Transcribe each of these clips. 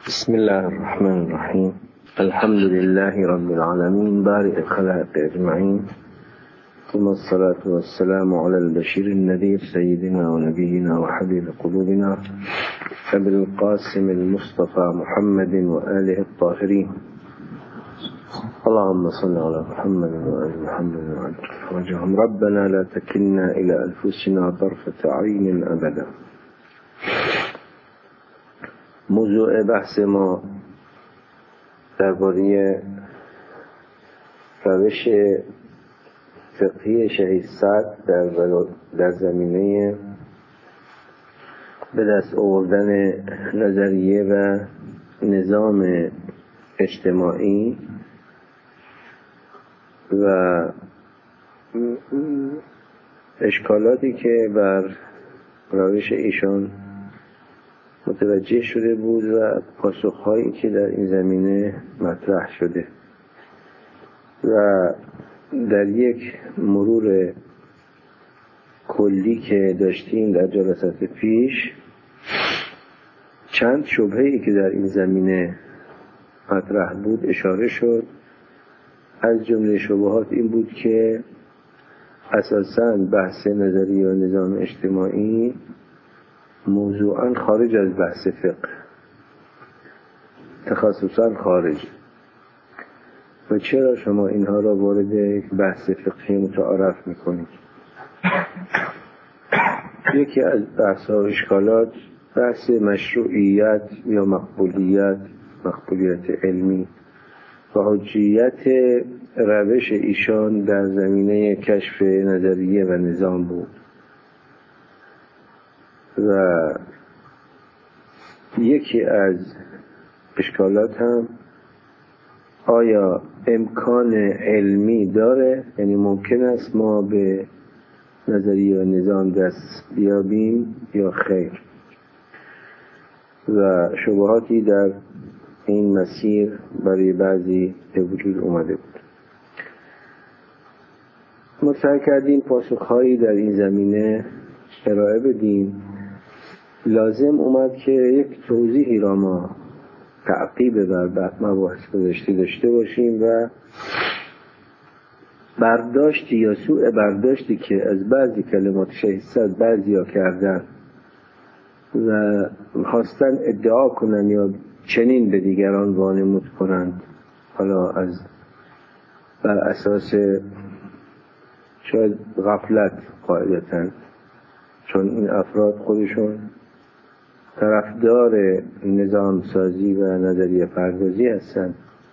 بسم الله الرحمن الرحيم. الحمد لله رب العالمين بارئ الخلائق أجمعين، ثم الصلاة والسلام على البشير النذير سيدنا ونبينا وحبيب قلوبنا أبي القاسم المصطفى محمد وآله الطاهرين. اللهم صل على محمد وآل محمد وعجل فرجهم. ربنا لا تكلنا إلى أنفسنا طرفة عين أبدا. موضوع بحث ما درباره روش فقهی شهید سعد در زمینه به دست آوردن نظریه و نظام اجتماعی و اشکالاتی که بر روش ایشان متوجه شده بود و پاسخهایی که در این زمینه مطرح شده و در یک مرور کلی که داشتیم در جلسات پیش چند شبهه‌ای که در این زمینه مطرح بود اشاره شد. از جمله شبهات این بود که اساساً بحث نظریه و نظام اجتماعی موضوعاً خارج از بحث فقه، تخصصاً خارج. و چرا شما اینها را وارد بحث فقهی متعارف میکنید؟ یکی از بحث و اشکالات بحث مشروعیت یا مقبولیت علمی و حجیت روش ایشان در زمینه کشف نظریه و نظام بود. و یکی از اشکالات هم آیا امکان علمی داره، یعنی ممکن است ما به نظریه و نظام دست بیابیم یا خیر، و شبهاتی در این مسیر برای بعضی به وجود اومده بود. ما سعی کردیم پاسخهایی در این زمینه ارائه بدیم. لازم اومد که یک توضیحی را ما تعقیب بر مباحث گذشته داشته باشیم و برداشتی یا سوء برداشتی که از بعضی کلمات شهید سعد بعضیا کردن و خواستن ادعا کنن یا چنین به دیگران وانمود کنند، حالا بر اساس شاید غفلت قاعدتاً، چون این افراد خودشون طرفدار نظام سازی و نظریه پردازی هستند،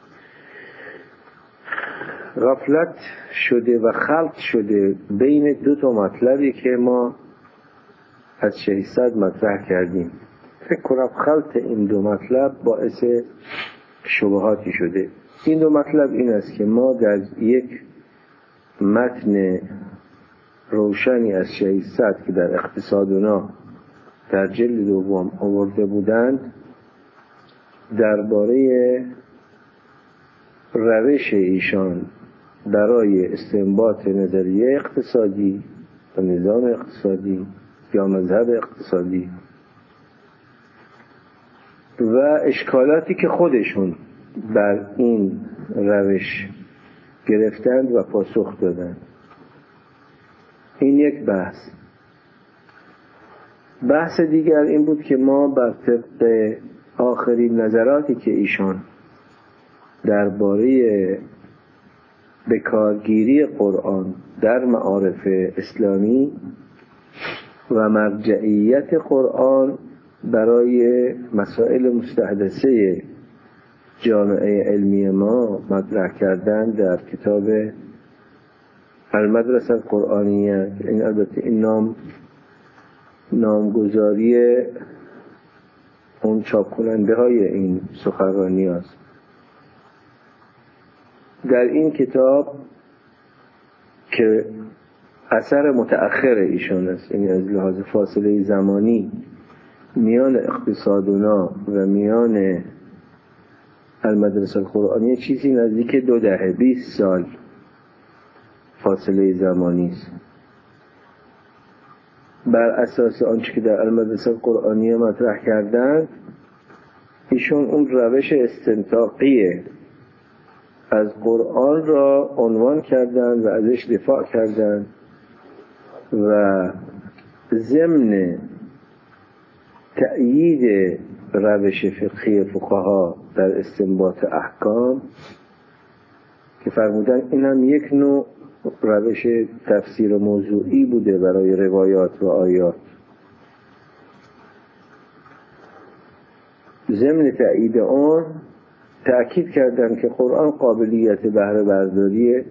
غفلت شده و خلط شده بین دو تا مطلبی که ما از شهید سعد مطرح کردیم. فکر کنم خلط این دو مطلب باعث شبهاتی شده. این دو مطلب این است که ما در یک متن روشنی از شهید سعد که در اقتصادنا در جلد دوم آورده بودند درباره روش ایشان برای استنباط نظریه اقتصادی و نظام اقتصادی یا مذهب اقتصادی و اشکالاتی که خودشون بر این روش گرفتند و پاسخ دادند. این یک بحث دیگر این بود که ما بر طبق آخرین نظراتی که ایشان درباره بکارگیری قرآن در معارف اسلامی و مرجعیت قرآن برای مسائل مستحدثه جامعه علمی ما مطرح کردن در کتاب المدرسه القرآنیه. این البته این نامگذاری اون چاپ کننده های این سخنرانی است. در این کتاب که اثر متأخر ایشان است، یعنی از لحاظ فاصله زمانی میان اقتصادنا و میان المدرسه القرآنیه چیزی نزدیک 20 سال فاصله زمانی است. بر اساس آنچه که در المدرسه القرآنیه مطرح کردند ایشون اون روش استنطاقی از قرآن را عنوان کردن و ازش دفاع کردن و ضمن تأیید روش فقهی فقها در استنباط احکام که فرمودن این هم یک نوع روش تفسیر موضوعی بوده برای روایات و آیات، ضمن تأیید آن تأکید کردن که قرآن قابلیت بهره برداری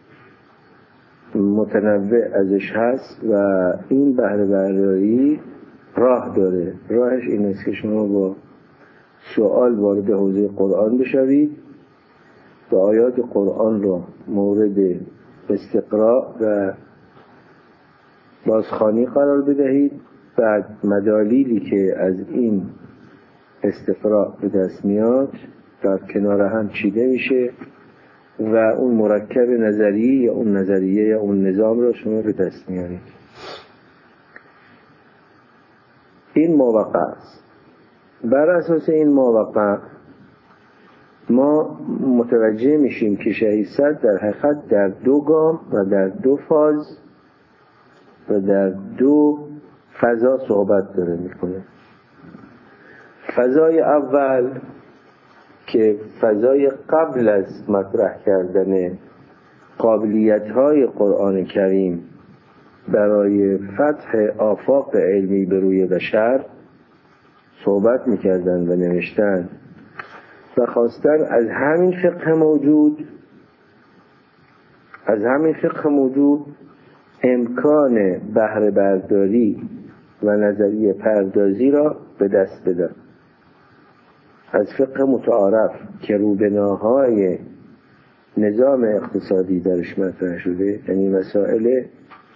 متنوع ازش هست و این بهره برداری راه داره. راهش این است که شما با سوال وارد حوزه قرآن بشوید و آیات قرآن را مورد استقراء و بازخوانی قرار بدهید. بعد مدالیلی که از این استقراء به دست میاد در کنار هم چیده میشه و اون مرکب نظری یا اون نظریه یا اون نظام را شما به دست میارید. این موقع است. بر اساس این موقع ما متوجه میشیم که شهید صدر در حقیقت در دو گام و در دو فاز و در دو فضا صحبت داره میکنه. فضای اول که فضای قبل از مطرح کردن قابلیت‌های قرآن کریم برای فتح آفاق علمی به روی بشر صحبت میکردن و نوشتن و خواستن از همین فقه موجود امکان بهره برداری و نظریه پردازی را به دست بدن. از فقه متعارف که روبناهای نظام اقتصادی درش مطرح شده، یعنی مسائل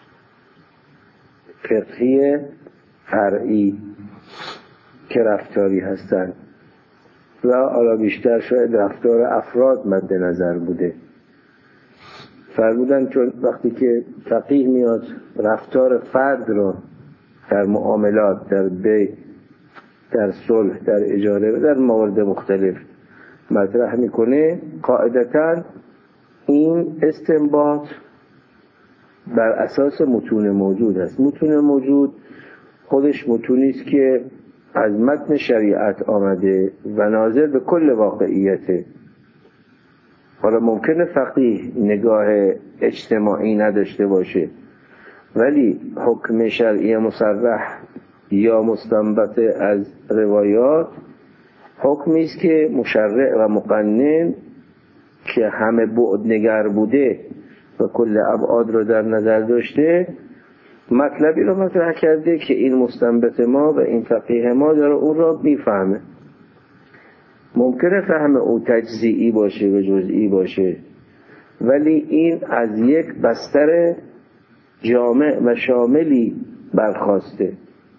فقهی فرعی که رفتاری هستند و حالا بیشتر شاید رفتار افراد مد نظر بوده. فرمودن چون وقتی که فقیه میاد رفتار فرد رو در معاملات، در بیع، در صلح، در اجاره و در موارد مختلف مطرح میکنه، قاعدتاً این استنباط بر اساس متون موجود است. متون موجود خودش متونی است که از متن شریعت آمده و ناظر به کل واقعیته. حالا ممکنه فقیه نگاه اجتماعی نداشته باشه، ولی حکم شرعی مصرح یا مستنبط از روایات حکمی است که مشرع و مقنن که همه بعد نگر بوده و کل ابعاد رو در نظر داشته مطلبی رو مطرح کرده که این مستنبط ما و این فقیه ما داره اون را میفهمه. ممکنه فهم او تجزئی باشه و جزئی باشه، ولی این از یک بستر جامع و شاملی برخاسته.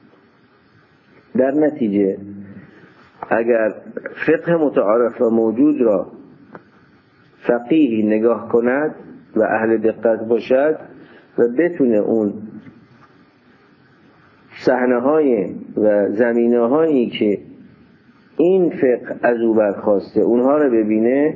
در نتیجه اگر فقه متعارف و موجود را فقیه نگاه کند و اهل دقت باشد و بتونه اون صحنه‌های و زمینه‌هایی که این فقه از او برخاسته اونها رو ببینه،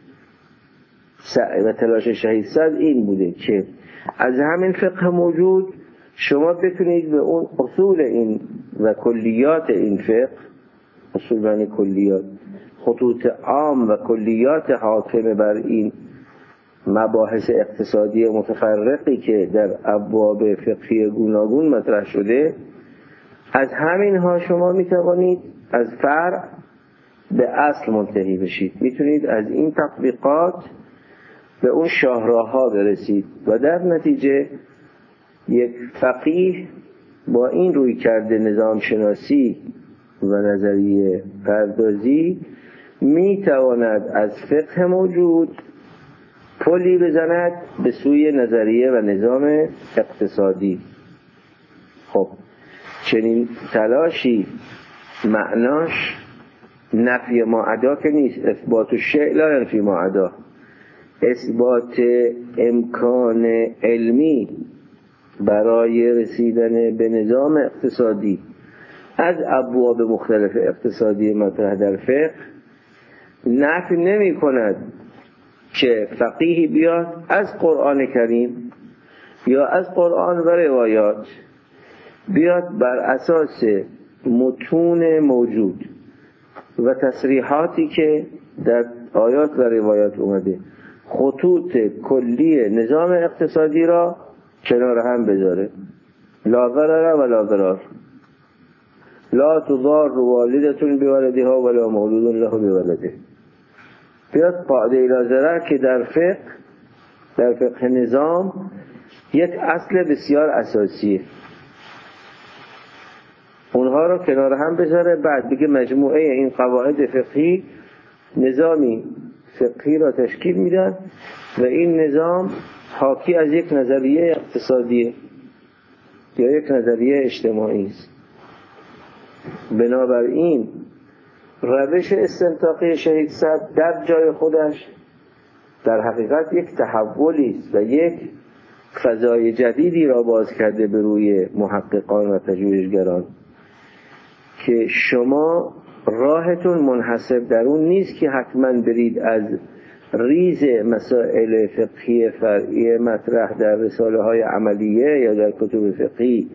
و تلاش شهید صدر این بوده که از همین فقه موجود شما بتونید به اون اصول این و کلیات این فقه، اصول معنی کلیات، خطوط عام و کلیات حاکم بر این مباحث اقتصادی متفرقی که در ابواب فقهی گوناگون مطرح شده، از همین ها شما میتوانید از فرع به اصل منتهی بشید. میتونید از این تطبیقات به اون شاهراه ها برسید و در نتیجه یک فقیه با این روی کرده نظام شناسی و نظریه پردازی میتواند از فقه موجود پلی بزند به سوی نظریه و نظام اقتصادی. خب چنین تلاشی معناش نفی ما عدا که نیست، اثبات الشیء لا ینفی ما عدا، اثبات امکان علمی برای رسیدن به نظام اقتصادی از ابواب مختلف اقتصادی مطرح در فقه نفی نمی کند که فقیهی بیاد از قرآن کریم یا از قرآن و روایات بیاد بر اساس متون موجود و تصریحاتی که در آیات و روایات اومده خطوط کلی نظام اقتصادی را کنار هم بذاره. لا ضرر و لا ضرار، لا تضار والدة بولدها ولا مولود له بولده. بیاد قاعده لا ضرر که در فقه نظام یک اصل بسیار اساسیه، اونها رو کنار هم بذاره، بعد بگه مجموعه این قواعد فقهی نظامی فقهی را تشکیل میدن و این نظام حاکی از یک نظریه اقتصادی یا یک نظریه اجتماعی است. بنابراین روش استنطاقی شهید صدر در جای خودش در حقیقت یک تحولی است و یک فضای جدیدی را باز کرده به روی محققان و پژوهشگران که شما راهتون منحصر در اون نیست که حتما برید از ریز مسائل فقهی فرعی مطرح در رساله های عملیه یا در کتب فقهی.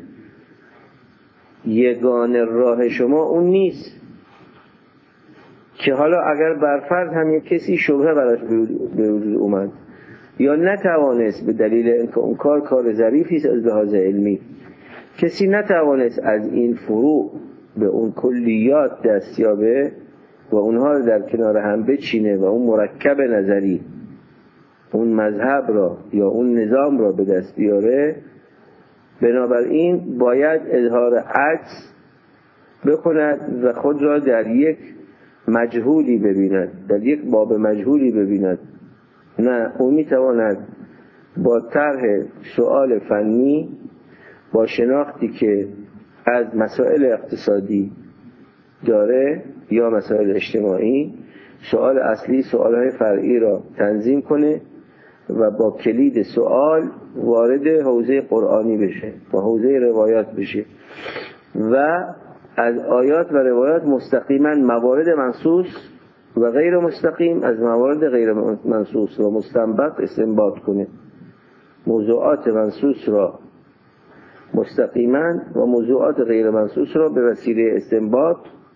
یگانه راه شما اون نیست که حالا اگر برفرض هم یک کسی شبهه براش به وجود اومد یا نتوانست به دلیل اینکه اون کار ظریفی است از لحاظ علمی، کسی نتوانست از این فروع به اون کلیات دست یابه و اونها رو در کنار هم بچینه و اون مرکب نظری اون مذهب را یا اون نظام را به دست بیاره، بنابراین باید اظهار عجز بکند و خود را در یک مجهولی ببیند، در یک باب مجهولی ببیند. نه، اون میتواند با طرح سؤال فنی، با شناختی که از مسائل اقتصادی داره یا مسائل اجتماعی، سؤال اصلی سؤالهای فرعی را تنظیم کنه و با کلید سؤال وارد حوزه قرآنی بشه و حوزه روایات بشه و از آیات و روایات مستقیما موارد منصوص و غیر مستقیم از موارد غیر منصوص و مستنبط استنباط کنه. موضوعات منصوص را مستقیما و موضوعات غیر منصوص را به وسیله استنباط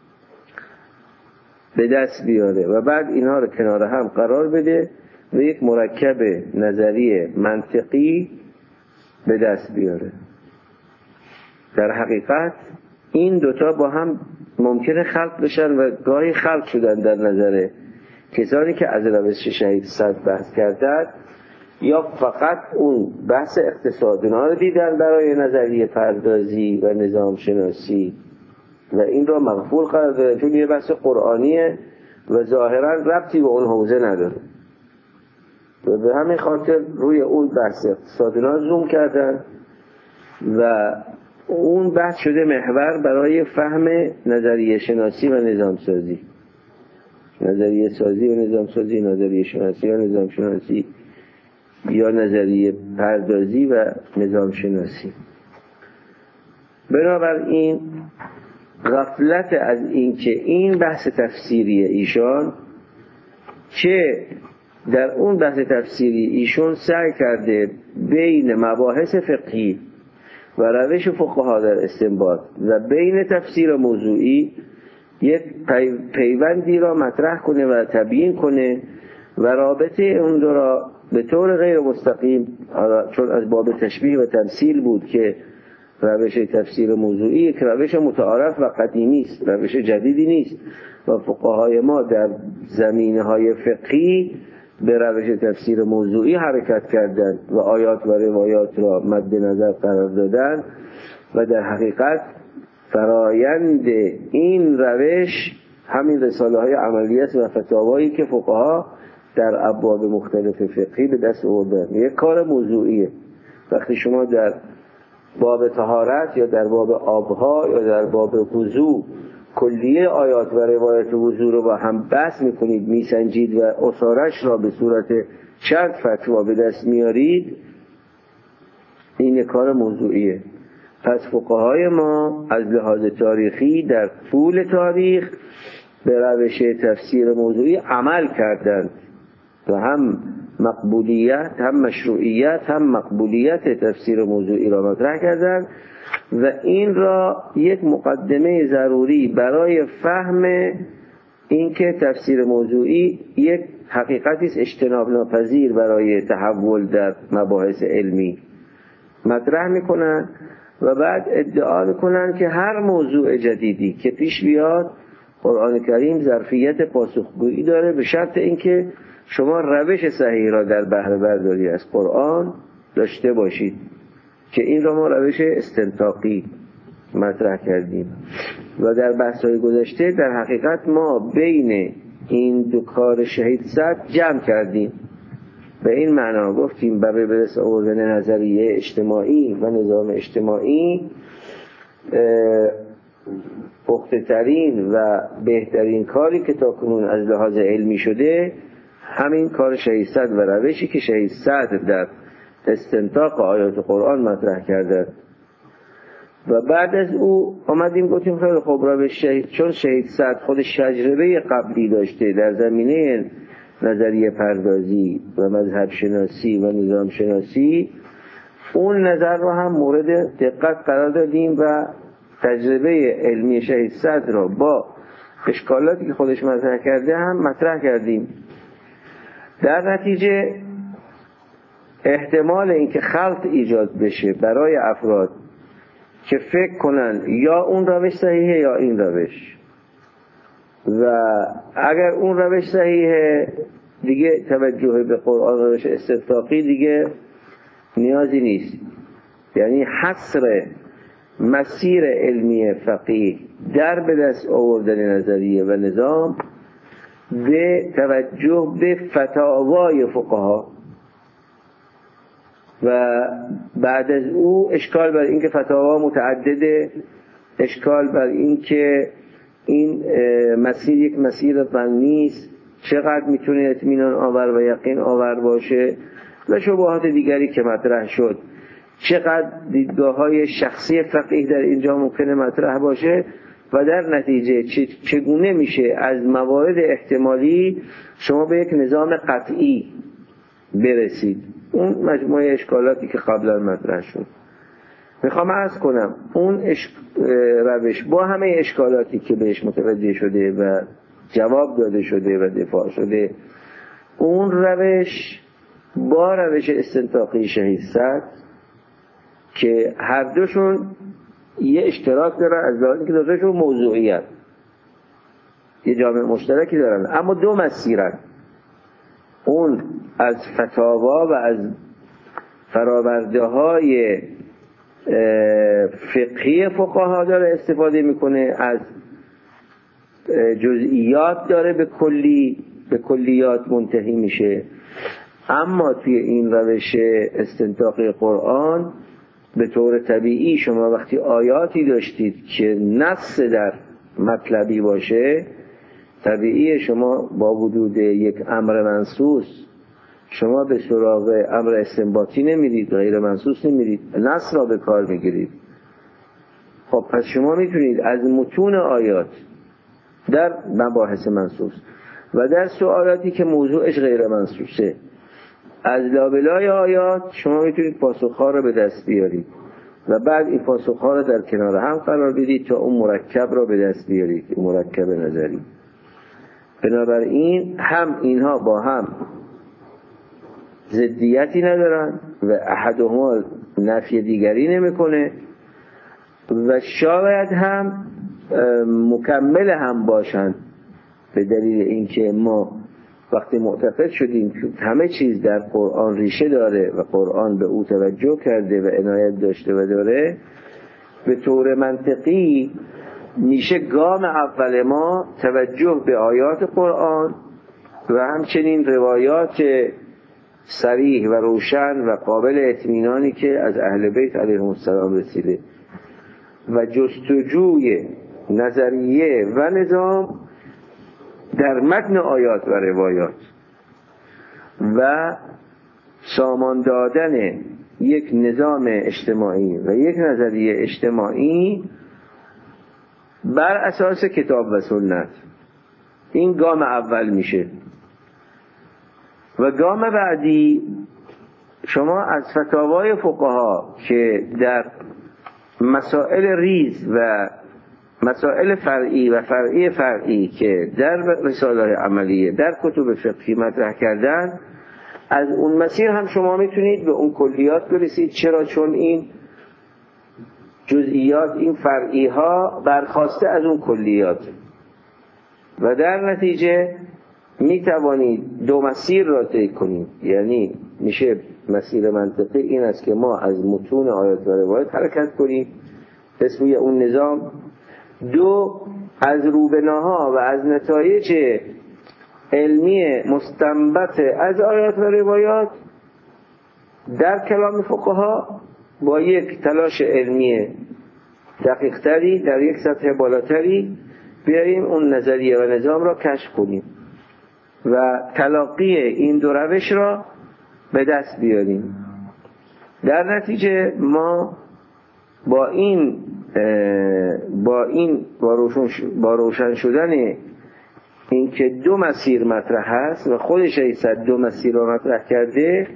به دست بیاره و بعد اینها رو کنار هم قرار بده و یک مرکب نظری منطقی به دست بیاره. در حقیقت این دوتا با هم ممکنه خلق بشن و گاهی خلق شدن در نظر کسانی که از روش شهید صدر بحث کردن، یا فقط اون بحث اقتصادی رو دیدن برای نظریه پردازی و نظام شناسی و این را مغفول قرار دادن چون یه بحث قرآنیه و ظاهرا ربطی به اون حوزه نداره و به همین خاطر روی اون بحث اقتصادی زوم کردن و اون بحث شده محور برای فهم نظریه شناسی و نظام سازی، نظریه سازی و نظام سازی، نظریه شناسی و نظام شناسی یا نظریه پردازی و نظام شناسی. بنابراین غفلت از این که این بحث تفسیری ایشان که در اون بحث تفسیری ایشون سعی کرده بین مباحث فقهی و روش فقها در استنباط و بین تفسیر موضوعی یک پیوندی را مطرح کنه و تبیین کنه و رابطه اون دو را به طور غیر مستقیم، چون از باب تشبیه و تمثیل بود که روش تفسیر موضوعی که روش متعارف و قدیمی است، روش جدیدی نیست و فقهای ما در زمینه‌های فقهی به روش تفسیر موضوعی حرکت کردند و آیات و روایات را مد نظر قرار دادند و در حقیقت فرایند این روش همین رساله های عملیه و فتاوایی که فقها در ابواب مختلف فقهی به دست آوردن. یک کار موضوعیه. وقتی شما در باب طهارت یا در باب آبها یا در باب وضو کلیه آیات و روایت وضو رو با هم بحث میکنید، میسنجید و اصارش را به صورت چند فتوا به دست میارید، این کار موضوعیه. پس فقهای ما از لحاظ تاریخی در طول تاریخ به روش تفسیر موضوعی عمل کردند و هم مقبولیت، هم مشروعیت، هم مقبولیت تفسیر موضوعی را مطرح کردند و این را یک مقدمه ضروری برای فهم اینکه تفسیر موضوعی یک حقیقتی است اجتناب ناپذیر برای تحول در مباحث علمی مطرح میکنن و بعد ادعا میکنن که هر موضوع جدیدی که پیش بیاد قرآن کریم ظرفیت پاسخگویی داره به شرط اینکه شما روش صحیح را در بهره برداری از قرآن داشته باشید که این را ما روش استنطاقی مطرح کردیم و در بحث‌های گذشته در حقیقت ما بین این دو کار شهید صدر جمع کردیم. به این معنا گفتیم برای به دست آوردن نظریه اجتماعی و نظام اجتماعی پخته ترین و بهترین کاری که تاکنون از لحاظ علمی شده همین کار شهید صدر و روشی که شهید صدر در استنطاق آیات قرآن مطرح کرده و بعد از او آمدیم گفتیم خیلی خوب روش شهید، چون شهید صدر خودش تجربه قبلی داشته در زمینه نظریه پردازی و مذهب شناسی و نظام شناسی، اون نظر رو هم مورد دقت قرار دادیم و تجربه علمی شهید صدر رو با اشکالاتی که خودش مطرح کرده هم مطرح کردیم. در نتیجه احتمال اینکه خلط ایجاد بشه برای افراد که فکر کنن یا اون روش صحیحه یا این روش و اگر اون روش صحیحه دیگه توجه به قرآن روش استنطاقی دیگه نیازی نیست، یعنی حصر مسیر علمی فقیه در به دست آوردن نظریه و نظام به توجه به فتاوای فقها و بعد از او اشکال بر این که فتاوا متعدده، اشکال بر این که این مسیر یک مسیر فنی است، چقدر میتونه اطمینان آور و یقین آور باشه و شبهات دیگری که مطرح شد، چقدر دیدگاه‌های شخصی فقیه در اینجا ممکنه مطرح باشه و در نتیجه چگونه میشه از موارد احتمالی شما به یک نظام قطعی برسید. اون مجموعه اشکالاتی که قبلا مطرح شد. میخوام عرض کنم اون روش با همه اشکالاتی که بهش متوجه شده و جواب داده شده و دفاع شده، اون روش با روش استنطاقی شهید صدر که هر دوشون یه اشتراک دارن از لحاظی که دوتاشون موضوعیت یه جامعه مشترکی دارن، اما دو مسیرن. اون از فتاوا و از فراورده های فقهی فقها داره استفاده میکنه، از جزئیات داره به کلیات منتهی میشه. اما توی این روش استنطاقی قرآن به طور طبیعی شما وقتی آیاتی داشتید که نص در مطلبی باشه، طبیعی شما با وجود یک امر منصوص شما به سراغ امر استنباطی نمیرید، غیر منصوص نمیرید، نص را به کار میگیرید. خب پس شما میتونید از متون آیات در مباحث منصوص و در سوالاتی که موضوعش غیر منصوصه از لابلای آیات شما میتونید پاسخها را به دست بیارید و بعد این پاسخها را در کنار هم قرار بدید تا اون مرکب را به دست بیارید، مرکب نظری. بنابراین هم اینها با هم ضدیتی ندارن و احدهما نفی دیگری نمیکنه و شاید هم مکمل هم باشن، به دلیل اینکه ما وقتی معتقد شدیم که همه چیز در قرآن ریشه داره و قرآن به او توجه کرده و عنایت داشته و داره، به طور منطقی میشه گام اول ما توجه به آیات قرآن و همچنین روایات صریح و روشن و قابل اطمینانی که از اهل بیت علیهم السلام رسیده و جستجوی نظریه و نظام در متن آیات و روایات و سامان دادن یک نظام اجتماعی و یک نظریه اجتماعی بر اساس کتاب و سنت. این گام اول میشه. و گام بعدی شما از فتاوای فقها که در مسائل ریز و مسائل فرعی و فرعی که در رساله عملیه در کتب فقهی مطرح کردن، از اون مسیر هم شما میتونید به اون کلیات برسید. چرا؟ چون این جزئیات، این فرعی ها برخواسته از اون کلیات و در نتیجه میتوانید دو مسیر را طی کنید. یعنی میشه مسیر منطقی این است که ما از متون آیات و روایات حرکت کنیم به سوی اون نظام. دو، از روبناها و از نتایج علمی مستنبط از آیات و روایات در کلام فقها با یک تلاش علمی دقیق تری در یک سطح بالاتری بیاییم اون نظریه و نظام را کشف کنیم و تلاقی این دو روش را به دست بیاریم. در نتیجه ما با روشن شدن این که دو مسیر مطرح هست و خود شیخ دو مسیر را مطرح کرده،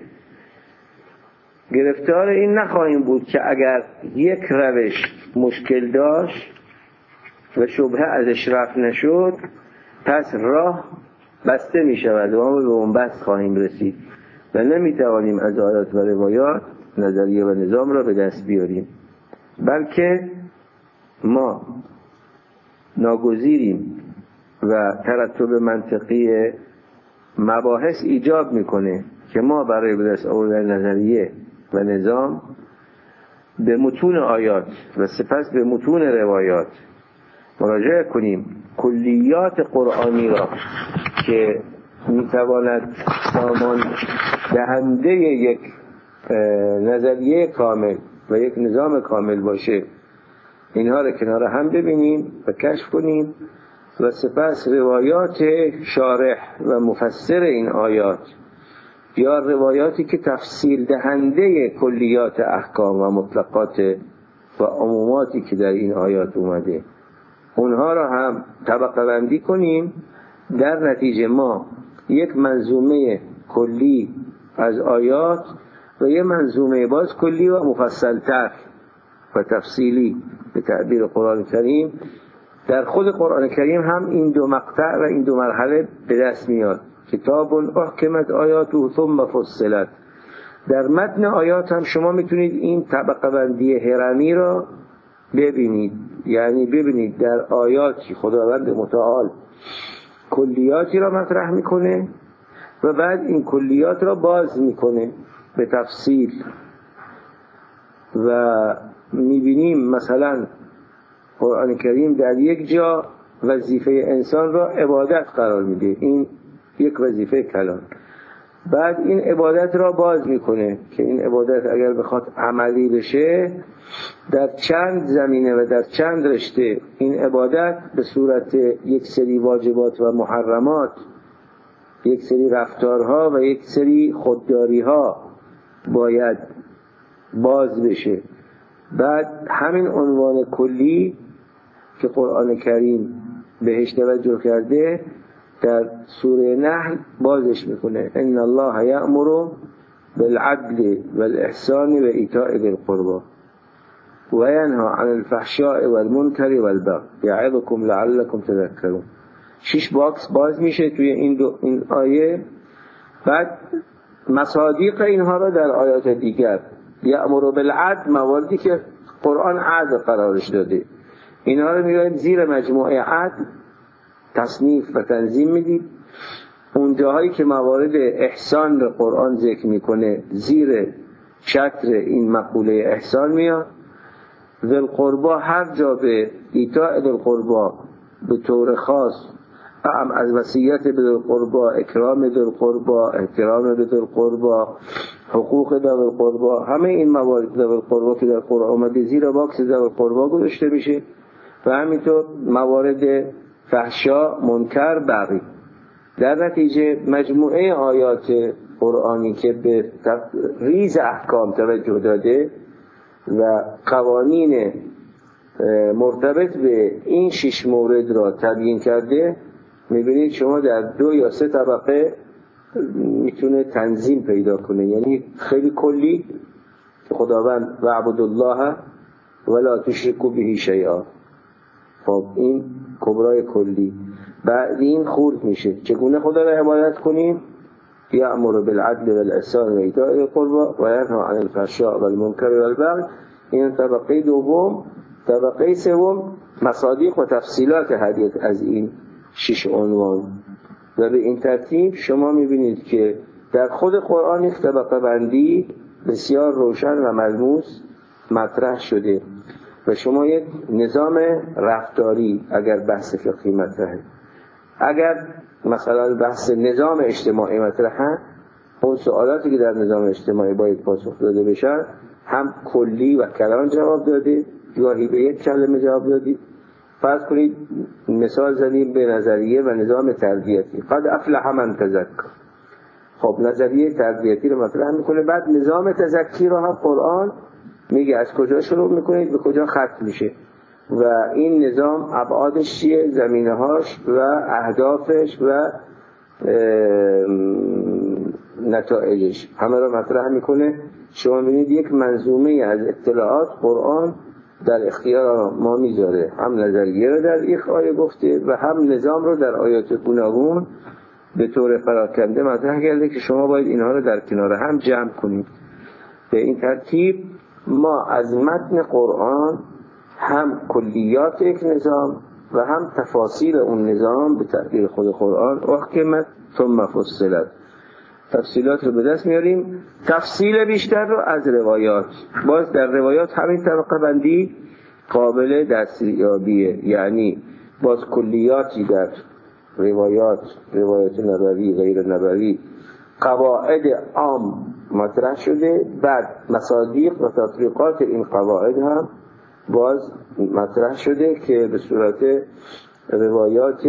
گرفتار این نخواهیم بود که اگر یک روش مشکل داشت و شبهه ازش رفع نشد پس راه بسته می شود و ما به اون بست خواهیم رسید و نمی توانیم از آیات و روایات نظریه و نظام را به دست بیاریم. بلکه ما ناگزیریم و ترتب منطقی مباحث ایجاب میکنه که ما برای به دست آوردن نظریه و نظام به متون آیات و سپس به متون روایات مراجعه کنیم. کلیات قرآنی را که میتواند سامان دهنده یک نظریه کامل و یک نظام کامل باشه، اینها را کنار هم ببینیم و کشف کنیم و سپس روایات شارح و مفسر این آیات یا روایاتی که تفصیل دهنده کلیات احکام و مطلقات و عموماتی که در این آیات اومده اونها را هم طبقه بندی کنیم. در نتیجه ما یک منظومه کلی از آیات و یک منظومه باز کلی و مفصلتر و تفصیلی به تعبیر قرآن کریم در خود قرآن کریم هم این دو مقطع و این دو مرحله به دست میاد. کتاب احکمت آیاته ثم فصلت. در متن آیات هم شما میتونید این طبقه بندی هرمی را ببینید. یعنی ببینید در آیاتی خداوند متعال کلیاتی را مطرح میکنه و بعد این کلیات را باز میکنه به تفصیل و میبینیم مثلا قرآن کریم در یک جا وظیفه انسان را عبادت قرار میده، این یک وظیفه کلان. بعد این عبادت را باز میکنه که این عبادت اگر بخواد عملی بشه در چند زمینه و در چند رشته این عبادت به صورت یک سری واجبات و محرمات، یک سری رفتارها و یک سری خودداریها باید باز بشه. بعد همین عنوان کلی که قرآن کریم بهش توجه کرده در سوره نحل بازش میکنه. ان الله یأمر بالعدل والاحسان و ایتاء ذی القربى و ینهی عن الفحشاء والمنکر والبغی یعظکم لعلکم تذکرون. 6 باکس باز میشه توی این آیه. بعد مصادیق اینها را در آیات دیگر یأمر بالعدل، مواردی که قرآن عدل قرارش داده، اینها رو میارید زیر مجموعه عدل تصنیف و تنظیم میدید. اون جاهایی که موارد احسان رو قرآن ذکر میکنه زیر چتر این مقوله احسان میاد. ذی القربی هر جا به ایتاء ذی القربی به طور خاص از وصیت به ذی القربی، اکرام ذی القربی، احترام به ذی القربی، حقوق ذی القربی، همه این موارد ذی القربی که در قرآن اومده زیر باکس ذی القربی گذاشته میشه و همینطور موارد فحشا، منکر، بغی. در نتیجه مجموعه آیات قرآنی که به ریز احکام توجه داده و قوانین مرتبط به این 6 مورد را تبیین کرده، میبینید شما در 2 یا 3 طبقه میتونه تنظیم پیدا کنه. یعنی خیلی کلی که خداوند وعبد الله ولا تشرکوا به شیئا، خب این کبرای کلی. بعد این خورد میشه چگونه خدا را عبادت کنیم، یأمر بالعدل والإحسان وإیتاء القربى و ینهی عن الفحشاء والمنکر والبغی. این طبقه دوم. طبقه سوم مصادیق و تفصیلات هدیت از این 6 عنوان. و به این ترتیب شما میبینید که در خود قرآن یک طبقه بندی بسیار روشن و ملموس مطرح شده و شما یک نظام رفتاری، اگر بحث فقهی مطرحه، اگر مثلا بحث نظام اجتماعی مطرحه، اون سوالاتی که در نظام اجتماعی باید پاسخ داده بشن هم کلی و کلان جواب داده، گاهی به یک کلمه جواب دادی. فرض کنید مثال زدیم به نظریه و نظام تربیتی، قد افلح من تزکی. خب نظریه تربیتی رو مطرح میکنه، بعد نظام تزکی رو هم قرآن میگه از کجا شروع میکنید به کجا ختم میشه و این نظام ابعادش چیه، زمینه‌هاش و اهدافش و نتایجش همه رو مطرح میکنه. شما میبینید یک منظومه از اطلاعات قرآن در اختیار ما میذاره، هم نظریه رو در یک آیه گفته و هم نظام رو در آیات گوناگون به طور پراکنده مطرح کرده که شما باید اینها رو در کنار هم جمع کنید. به این ترتیب ما از متن قرآن هم کلیات یک نظام و هم تفاصیل اون نظام به تعبیر خود قرآن احکمت ثم فصلت، تفصیلات رو به دست میاریم. تفصیل بیشتر رو از روایات، باز در روایات همین طبقه بندی قابل دستیابیه، یعنی باز کلیاتی در روایات نبوی غیر نبوی قواعد عام مطرح شده، بعد مصادیق و تطبیقات این قواعد هم باز مطرح شده که به صورت روایات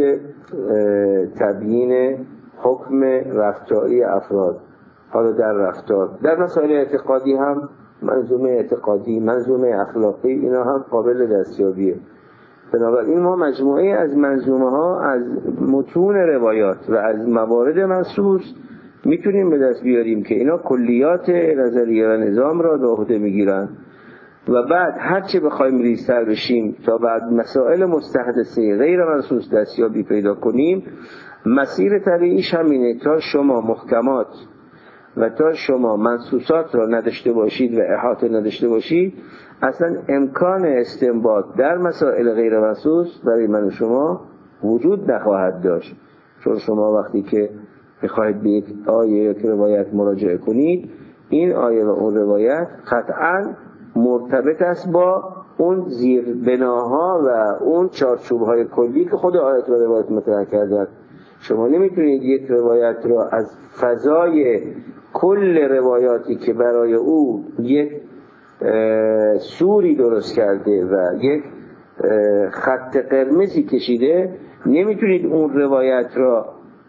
تبیین حکم رفتاری افراد، حالا در رفتار، در مسائل اعتقادی هم منظومه اعتقادی، منظومه اخلاقی، اینا هم قابل دستیابیه. بنابراین ما مجموعه از منظومه ها از متون روایات و از موارد منصوص میتونیم به دست بیاریم که اینا کلیات نظریه و نظام را به عهده میگیرن و بعد هرچه بخوایم ریزتر بشیم تا بعد مسائل مستحدثه غیر منصوص دستیابی پیدا کنیم، مسیر طبیعیش همینه. تا شما محکمات و تا شما منصوصات را نداشته باشید و احاطه نداشته باشید، اصلا امکان استنباط در مسائل غیر منصوص برای من و شما وجود نخواهد داشت. چون شما وقتی که میخواهید به یک آیه یک روایت مراجعه کنید، این آیه و اون روایت قطعاً مرتبط است با اون زیر بناها و اون چارچوب‌های کلی که خود آیات و روایت مطرح کردن. شما نمیتونید یک روایت را از فضای کل روایاتی که برای او یک سوری درست کرده و یک خط قرمزی کشیده، نمیتونید اون روایت را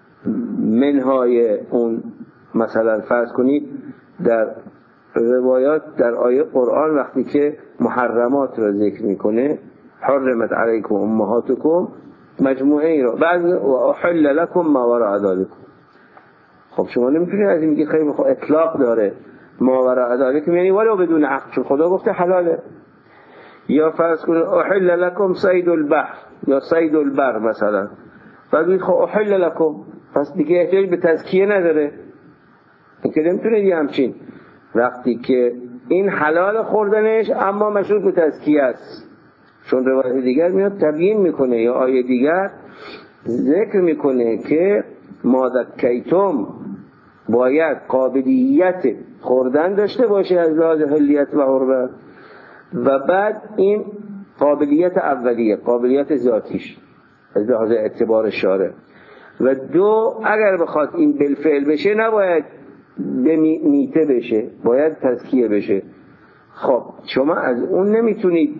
منهای اون، مثلا فرض کنید در روایات در آیه قرآن وقتی که محرمات را ذکر میکنه، حرمت علیکم امهاتکم، مجموعه ای را بعد و احل لکم ما وراء ذلکم. خب شما نمیتونید از این بگید خیلی اطلاق داره ما وراء ذلکم، یعنی ولو بدون عقد، چون خدا گفته حلاله. یا فرض کنید احل لکم صید البحر یا صید البر مثلا، بعد بگید خب احل لکم، پس دیگه احتیاج به تزکیه نداره. این که نمیتونید یه همچین وقتی که این حلال خوردنش اما مشروط به تزکیه است، چون روایت دیگر میاد تبیین میکنه یا آیه دیگر ذکر میکنه که ما ذکیتم باید قابلیت خوردن داشته باشه از لحاظ حلیت و حرمت، و بعد این قابلیت اولیه، قابلیت ذاتیش از لحاظ اعتبار شارع، و دو اگر بخواد این بالفعل بشه نباید به نیته بشه، باید تزکیه بشه. خب شما از اون نمیتونید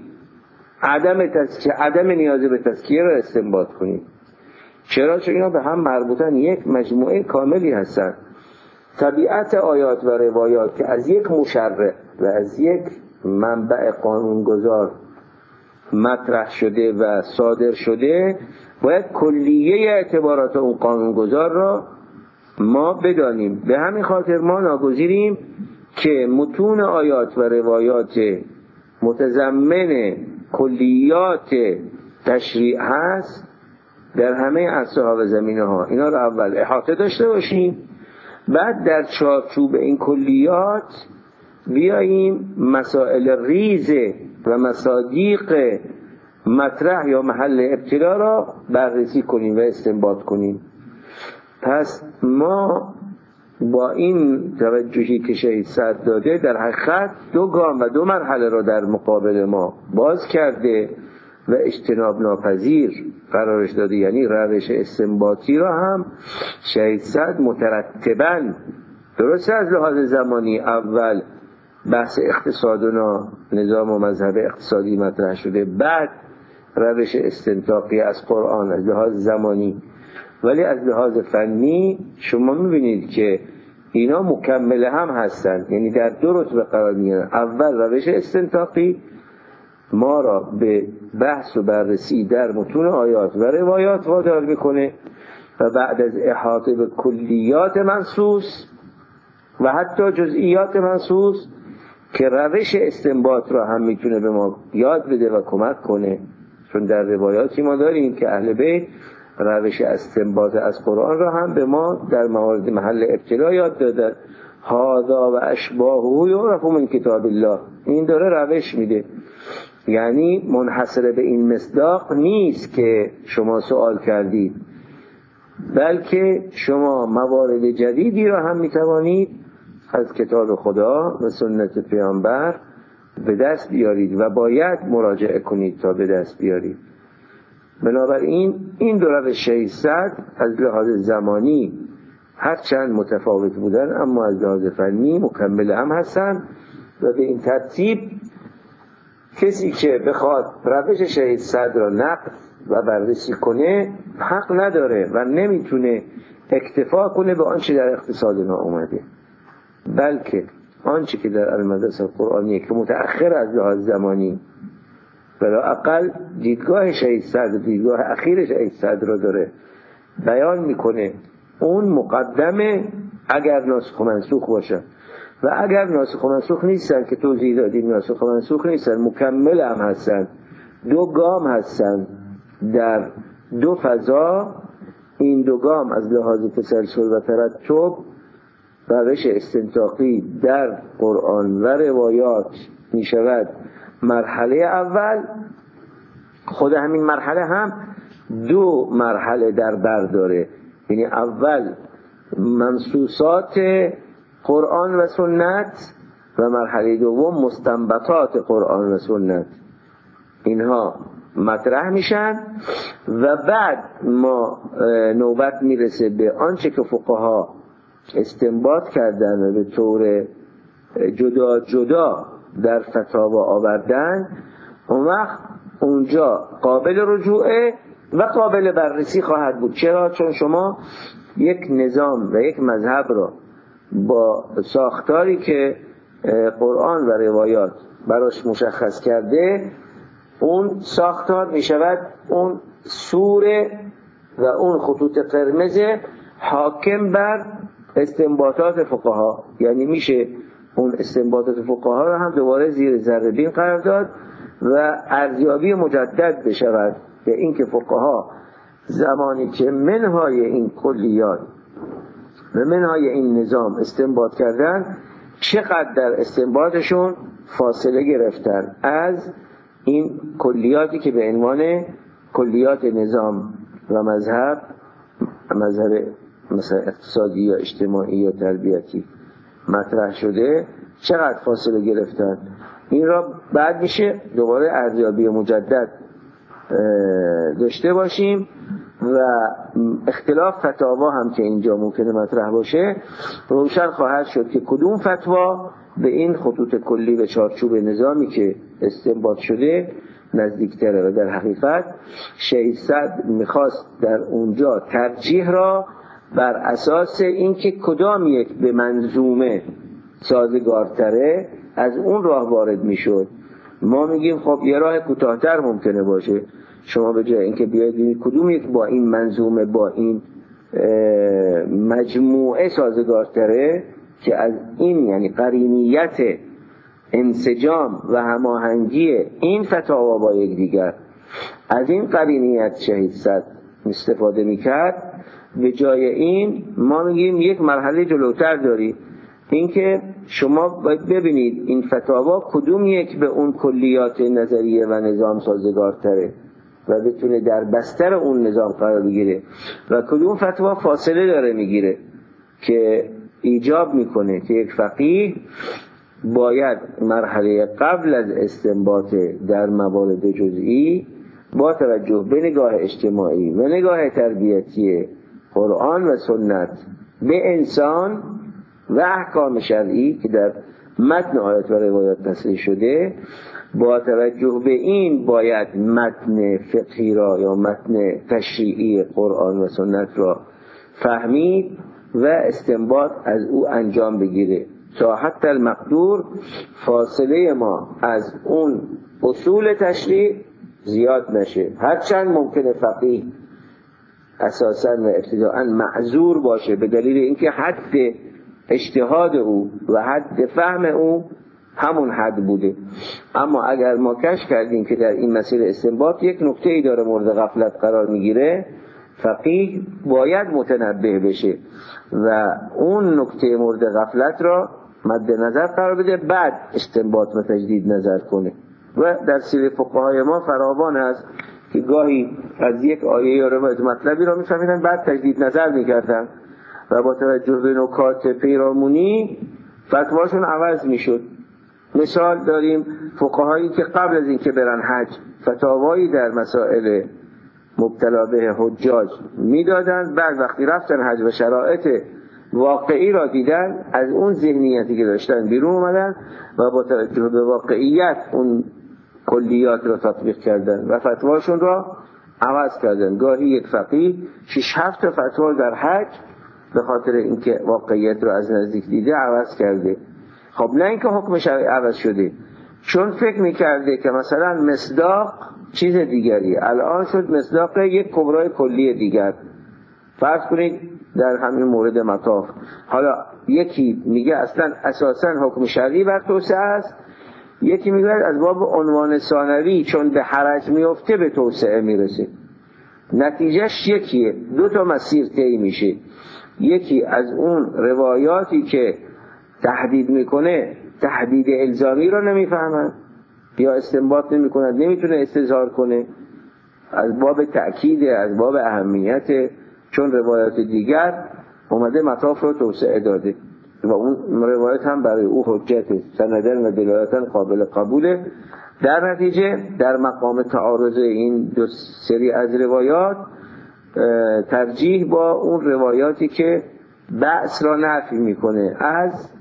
عدم نیاز به تزکیه را استنباط کنید. چرا؟ چون اینا به هم مربوطن، یک مجموعه کاملی هستن. طبیعت آیات و روایات که از یک مشرع و از یک منبع قانونگذار مطرح شده و صادر شده، باید کلیه اعتبارات اون قانونگذار را ما بدانیم. به همین خاطر ما ناگزیریم که متون آیات و روایات متضمن کلیات تشریع هست در همه عرصه‌ها و زمینه‌ها، اینا رو اول احاطه داشته باشیم، بعد در چارچوب این کلیات بیاییم مسائل ریز و مصادیق مطرح یا محل ابتلا را بررسی کنیم و استنباط کنیم. پس ما با این توجهی که شهید سعد داده در حقیقت 2 گام و 2 مرحله را در مقابل ما باز کرده و اجتناب ناپذیر قرارش داده. یعنی روش استنباطی را هم شهید سعد مترتباً، درست از لحاظ زمانی اول بحث اقتصادنا، نظام و مذهب اقتصادی مطرح شده، بعد روش استنطاقی از قرآن از لحاظ زمانی، ولی از لحاظ فنی شما میبینید که اینا مکمل هم هستند، یعنی در 2 رتبه قرار میگیرن. اول روش استنطاقی ما را به بحث و بررسی در متون آیات و روایات وادار میکنه و بعد از احاطه به کلیات منصوص و حتی جزئیات منصوص که روش استنباط را هم میتونه به ما یاد بده و کمک کنه. چون در روایاتی ما داریم که اهل بیت روش استنباط از قرآن را هم به ما در موارد محل ابتلا یاد دادن. هذا و اشباهه یعرف من کتاب الله، این داره روش میده. یعنی منحصر به این مصداق نیست که شما سوال کردید، بلکه شما موارد جدیدی را هم میتوانید از کتاب خدا و سنت پیامبر به دست بیارید و باید مراجعه کنید تا به دست بیارید. بنابراین این 2 روش شهید سعد از لحاظ زمانی هرچند متفاوت بودن اما از لحاظ فنی مکمل هم هستن و به این ترتیب کسی که بخواد روش شهید سعد را نقد و بررسی کنه حق نداره و نمیتونه اکتفا کنه به آنچه در اقتصادنا اومده، بلکه آنچه که در المدرسه القرآنیه که متأخر از لحاظ زمانی بلااقل دیدگاه شهید سعد، دیدگاه اخیر شهید سعد را داره بیان میکنه. اون مقدمه اگر ناسخ و منسوخ باشه و اگر ناسخ و منسوخ نیستن که توضیح دادیم، ناسخ و منسوخ نیستن، مکمل هم هستن، 2 گام هستن در 2 فضا. این 2 گام از لحاظ تسلسل و ترتب روش استنطاقی در قرآن و روایات می شود مرحله اول. خود همین مرحله هم 2 مرحله در بر داره، یعنی اول منصوصات قرآن و سنت و مرحله دوم مستنبطات قرآن و سنت. اینها مطرح میشن و بعد ما نوبت میرسه به آنچه که فقها استنباط کردن و به طور جدا جدا در فتاوا آوردن. اون وقت اونجا قابل رجوعه و قابل بررسی خواهد بود. چرا؟ چون شما یک نظام و یک مذهب را با ساختاری که قرآن و روایات براش مشخص کرده، اون ساختار می شود اون سوره و اون خطوط قرمز حاکم بر استنباطات فقها. یعنی میشه اون استنباطات فقها را هم دوباره زیر ذره بین قرار داد و ارزیابی مجدد بشود به این که فقها زمانی که منهای این کلیات و منهای این نظام استنباط کردن چقدر در استنباطشون فاصله گرفتن از این کلیاتی که به عنوان کلیات نظام و مذهب مثلا اقتصادی یا اجتماعی یا تربیتی مطرح شده، چقدر فاصله گرفتن. این را بعد میشه دوباره ارزیابی مجدد داشته باشیم و اختلاف فتاوا هم که اینجا ممکنه مطرح باشه روشن خواهد شد که کدوم فتوا به این خطوط کلی و چارچوب نظامی که استنباط شده نزدیکتره. و در حقیقت شهید سعد میخواست در اونجا ترجیح را بر اساس اینکه کدام یک به منظومه سازگارتره از اون راه وارد میشد. ما میگیم خب یه راه کوتاه‌تر ممکنه باشه، شما به جای اینکه بیاید کدوم یک با این منظومه با این مجموعه سازگارتره که از این یعنی قرینیت انسجام و هماهنگی این فتاوا با یکدیگر، از این قرینیت شهید صد استفاده میکرد. به جای این ما میگیم یک مرحله جلوتر داری، اینکه شما باید ببینید این فتاوا کدوم یک به اون کلیات نظریه و نظام سازگارتره و بتونه در بستر اون نظام قرار بگیره و کدوم فتوا فاصله داره میگیره که ایجاب میکنه که یک فقیه باید مرحله قبل از استنباط در موارد جزئی با توجه به نگاه اجتماعی و نگاه تربیتی قرآن و سنت به انسان و احکام شرعی که در متن آیات و روایات تصریح شده، با توجه به این باید متن فقهی را یا متن تشریعی قرآن و سنت را فهمید و استنباط از او انجام بگیره تا حتی المقدور فاصله ما از اون اصول تشریع زیاد نشه. هرچند ممکنه فقیه اساساً و ابتداءً معذور باشه به دلیل اینکه حد اجتهاد او و حد فهم او همون حد بوده، اما اگر ما کشف کردیم که در این مسیر استنباط یک نکته‌ای داره مورد غفلت قرار میگیره، فقیه باید متنبه بشه و اون نکته مورد غفلت را مد نظر قرار بده، بعد استنباط و تجدید نظر کنه. و در سیر فقهای ما فراوان هست که گاهی از یک آیه یا روایت مطلبی را میفهمیدن بعد تجدید نظر میکردن و با توجه به نکات پیرامونی فتواشون عوض میشد. مثال داریم فقهایی که قبل از اینکه برن حج فتاوایی در مسائل مبتلا به حجاج میدادن، بعد وقتی رفتن حج و شرایط واقعی را دیدن از اون ذهنیتی که داشتن بیرون اومدن و با توجه به واقعیت اون کلیات را تطبیق کردن و فتواشون را عوض کردن. گاهی یک فقیه 6-7 فتوا در حج به خاطر اینکه واقعیت را از نزدیک دیده عوض کرده. خب نه اینکه حکم شرعی عوض شده، چون فکر میکرده که مثلا مصداق چیز دیگری، الان شد مصداق یک کبرای کلی دیگر. فرض کنید در همین مورد مطاف، حالا یکی میگه اصلا اساسا حکم شرعی بر توسعه است، یکی میگه از باب عنوان ثانوی چون به حرج میفته به توسعه میرسه. نتیجهش یکیه، دو تا مسیر طی میشه. یکی از اون روایاتی که تهدید میکنه تهدید الزامی رو نمیفهمن یا استنباط نمیکنن، نمیتونه استظهار کنه از باب تأکید، از باب اهمیت، چون روایات دیگر اومده مطاف رو توسعه داده و اون روایت هم برای او حجت سندن و دلالتن قابل قبوله. در نتیجه در مقام تعارض این دو سری از روایات ترجیح با اون روایاتی که بأس را نفی میکنه از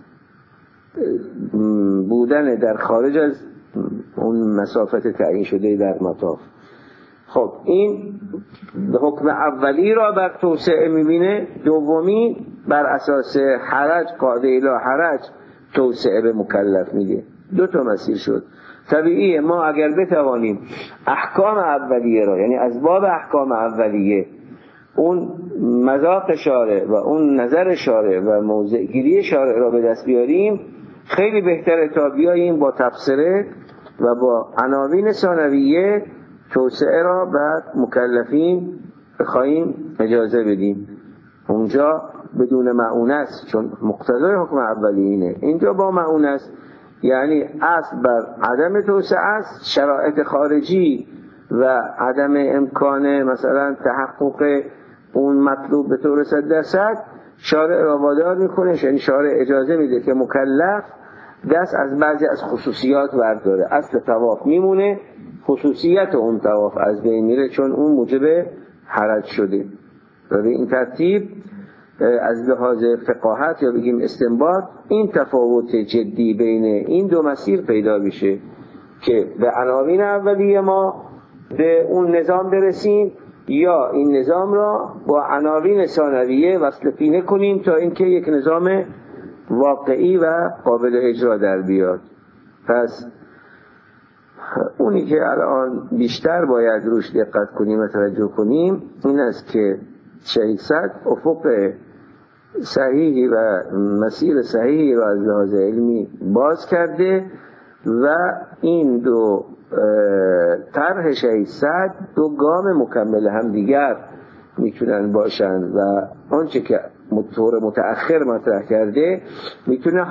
بودن در خارج از اون مسافت تعیین شده در مطاف. خب این حکم اولی را بر توسعه میبینه، دومی بر اساس حرج قاعده الی حرج توسعه به مکلف میده. دو تا مسیر شد. طبیعیه ما اگر بتوانیم احکام اولیه را، یعنی از باب احکام اولیه اون مذاق شارع و اون نظر شارع و موضع گیری شارع را به دست بیاریم، خیلی بهتره تا بیاییم با تفسیره و با عناوین ثانویه توسعه را بر مکلفین بخواهیم اجازه بدیم. اونجا بدون معونه است، چون مقتضای حکم اولی اینه. اینجا با معونه است، یعنی اصل بر عدم توسعه است، شرایط خارجی و عدم امکان مثلا تحقق اون مطلوب به طور 100% شارع را وادار میکنه، یعنی شارع اجازه میده که مکلف دست از بعضی از خصوصیات برداره. اصل طواف میمونه، خصوصیت اون طواف از بین میره چون اون موجب حرج شده. و به این ترتیب از لحاظ فقاهت یا بگیم استنباط این تفاوت جدی بین این دو مسیر پیدا میشه که به عناوین اولیه ما به اون نظام برسیم یا این نظام را با عناوین ثانویه وصل پینه کنیم تا اینکه یک نظام واقعی و قابل اجرا در بیاد. پس اونی که الان بیشتر باید روش دقت کنیم و توجه کنیم این است که شهید صدر افق صحیحی و مسیر صحیحی را از لحاظ علمی باز کرده و این دو طرح شهید صدر دو گام مکمل هم دیگر میتونن باشن و آنچه که طور متأخر مطرح کرده میتونه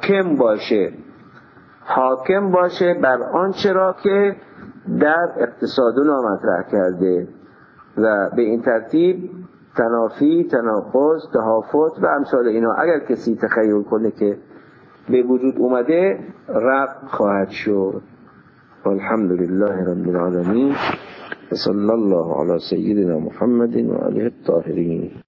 حاکم باشه بر آنچه را که در اقتصادنا مطرح کرده و به این ترتیب تنافی، تناقض، تهافت و امثال اینا اگر کسی تخیل کنه که به وجود اومده رفع خواهد شد. والحمد لله رب العالمین. صلی الله علی سیدنا محمد و آله الطاهرین.